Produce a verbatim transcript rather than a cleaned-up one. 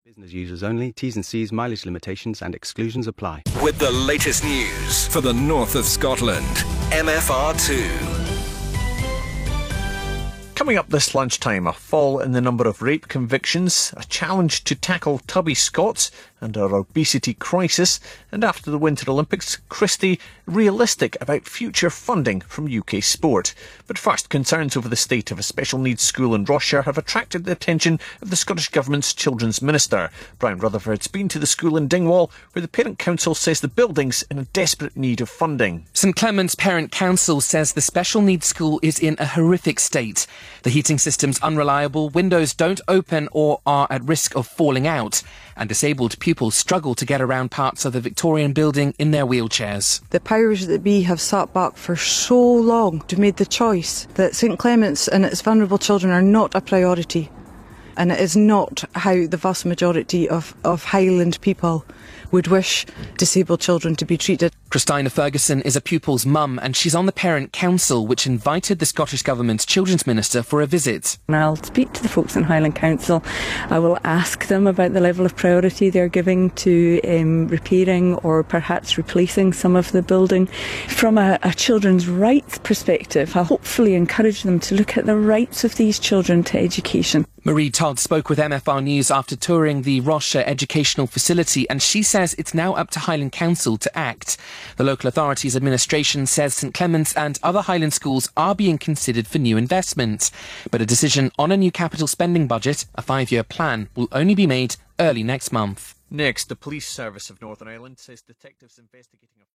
Business users only. T's and C's, mileage limitations and exclusions apply. With the latest news for the north of Scotland, M F R two. Coming up this lunchtime, a fall in the number of rape convictions, a challenge to tackle tubby Scots and our obesity crisis, and after the Winter Olympics, Christie realistic about future funding from U K sport. But first, concerns over the state of a special needs school in Ross-shire have attracted the attention of the Scottish Government's Children's Minister. Brian Rutherford's been to the school in Dingwall, where the Parent Council says the building's in a desperate need of funding. St Clement's Parent Council says the special needs school is in a horrific state. The heating system's unreliable, windows don't open or are at risk of falling out, and disabled pupils struggle to get around parts of the Victorian building in their wheelchairs. The powers that be have sat back for so long to made the choice that St Clement's and its vulnerable children are not a priority, and it is not how the vast majority of, of Highland people would wish disabled children to be treated. Christina Ferguson is a pupil's mum, and she's on the Parent Council, which invited the Scottish Government's Children's Minister for a visit. And I'll speak to the folks in Highland Council. I will ask them about the level of priority they're giving to um, repairing or perhaps replacing some of the building. From a, a children's rights perspective, I'll hopefully encourage them to look at the rights of these children to education. Marie Todd spoke with M F R News after touring the Ross-shire educational facility, and she says it's now up to Highland Council to act. The local authority's administration says St Clement's and other Highland schools are being considered for new investments, but a decision on a new capital spending budget, a five-year plan, will only be made early next month. Next, the Police Service of Northern Ireland says detectives investigating a